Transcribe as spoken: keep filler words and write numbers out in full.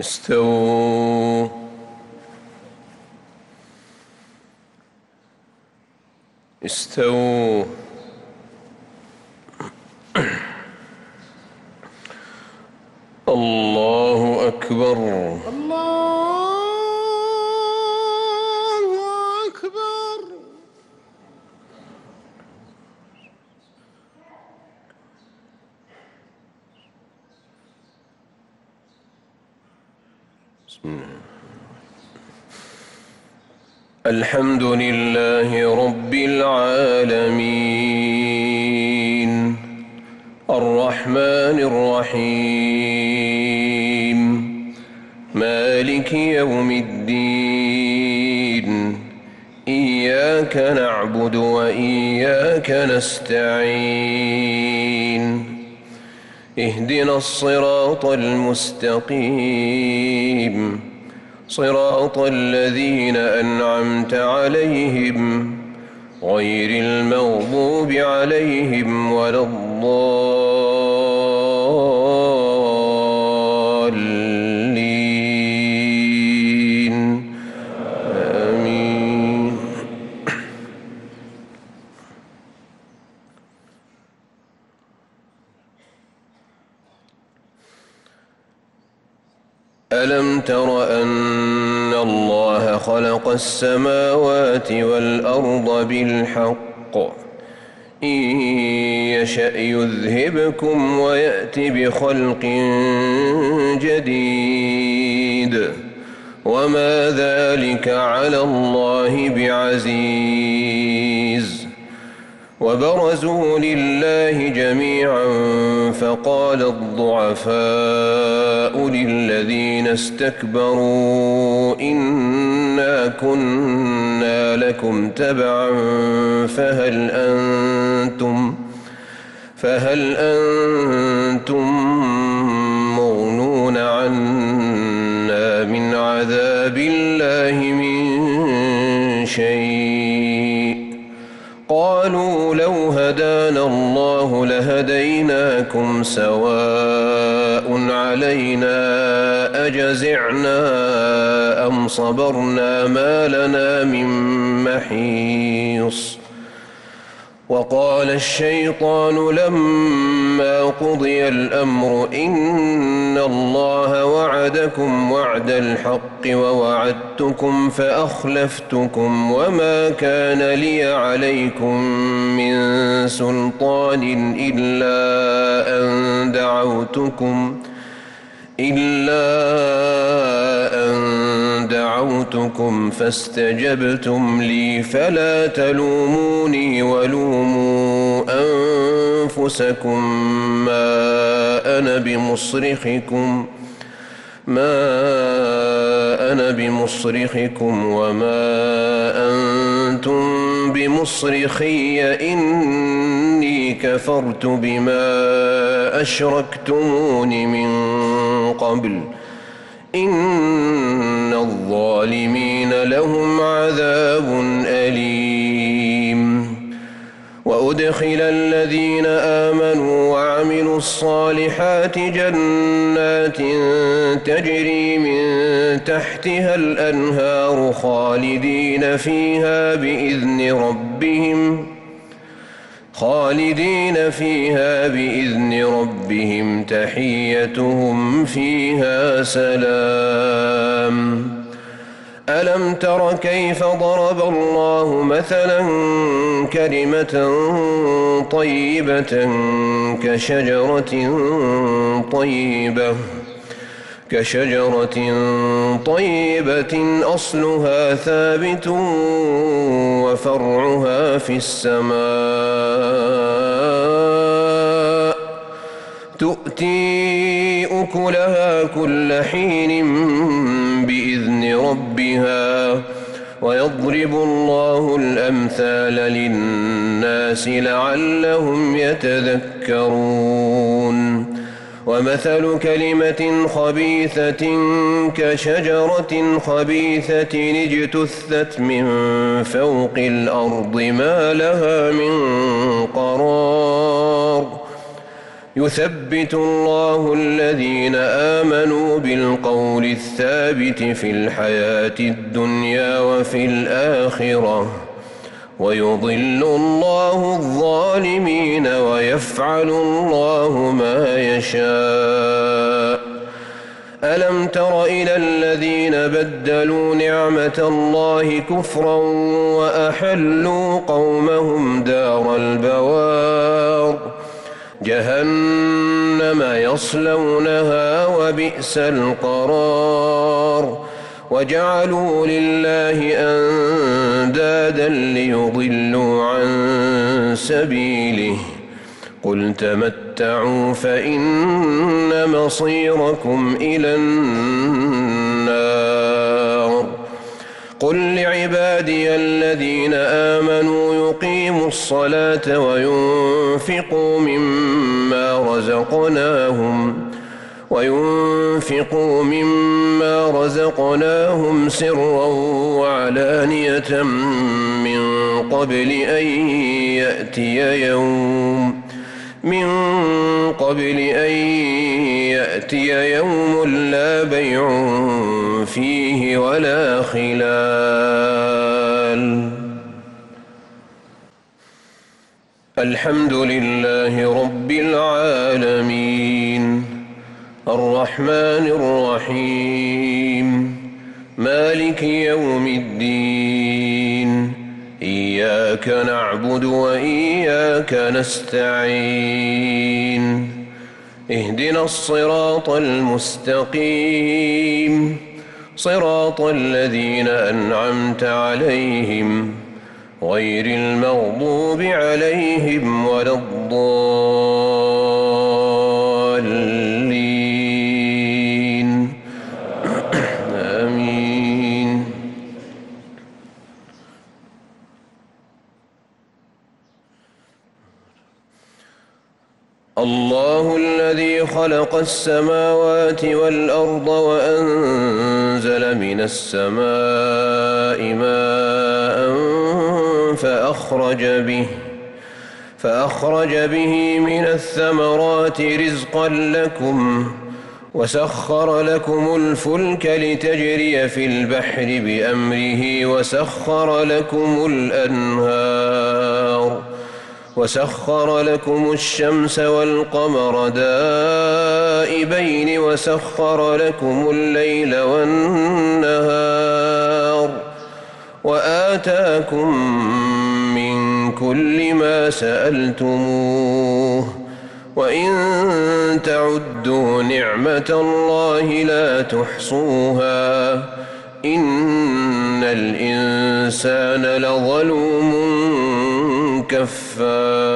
استووا استووا الله أكبر الله أكبر. بسم الله. الحمد لله رب العالمين الرحمن الرحيم مالك يوم الدين إياك نعبد وإياك نستعين اهدنا الصراط المستقيم صراط الذين أنعمت عليهم غير المغضوب عليهم ولا الضالين آمين. ألم تر أن الله خلق السماوات والأرض بالحق إن يشأ يذهبكم ويأت بخلق جديد وما ذلك على الله بعزيز. وبرزوا لله جميعا فقال الضعفاء للذين استكبروا إنا كنا لكم تبعا فهل أنتم فهل أنتم مغنون عنا من عذاب الله من شيء قالوا لو هدانا الله لهديناكم سواء علينا أجزعنا أم صبرنا ما لنا من محيص. وقال الشيطان لما قضي الأمر إن الله وعدكم وعد الحق ووعدتكم فأخلفتكم وما كان لي عليكم من سلطان إلا أن دعوتكم إلا أن دعوتكم فاستجبتم لي فلا تلوموني ولوموا أنفسكم ما أنا بمصرخكم ما أنا بمصرخكم وما أنتم بمصرخي إني كفرت بما أشركتمون من قبل إن الظالمين لهم عذاب أليم. وأدخل الذين آمنوا وعملوا الصالحات جنات تجري من تحتها الأنهار خالدين فيها بإذن ربهم خالدين فيها بإذن ربهم تحيتهم فيها سلام. ألم تر كيف ضرب الله مثلا كلمة طيبة كشجرة طيبة كشجرة طيبة أصلها ثابت وفرعها في السماء تؤتي أكلها كل حين بإذن ربها ويضرب الله الأمثال للناس لعلهم يتذكرون. ومثل كلمة خبيثة كشجرة خبيثة اجتثت من فوق الأرض ما لها من قرار يثبت الله الذين آمنوا بالقول الثابت في الحياة الدنيا وفي الآخرة ويضل الله الظالمين ويفعل الله ما يشاء. ألم تر إلى الذين بدلوا نعمة الله كفرا وأحلوا قومهم دار البوار جهنم يصلونها وبئس القرار وجعلوا لله أندادا ليضلوا عن سبيله قل تمتعوا فإن مصيركم إلى النار. قل لعبادي الذين آمنوا يقيموا الصلاة وينفقوا مما رزقناهم وينفقوا مما رزقناهم سرا وعلانية من قبل أن يأتي يوم من قبل أن يأتي يوم لا بيع فيه ولا خلال. الحمد لله رب العالمين الرحمن الرحيم مالك يوم الدين إياك نعبد وإياك نستعين اهدنا الصراط المستقيم صراط الذين أنعمت عليهم غير المغضوب عليهم ولا الضالين آمين. الله الذي خلق السماوات والأرض وأنزل من السماء ماء فأخرج به فأخرج به من الثمرات رزقا لكم وسخر لكم الفلك لتجري في البحر بأمره وسخر لكم الأنهار وسخر لكم الشمس والقمر دائبين وسخر لكم الليل والنهار وآتاكم من كل ما سألتموه وإن تعدوا نعمة الله لا تحصوها إن الإنسان لظلوم كفار.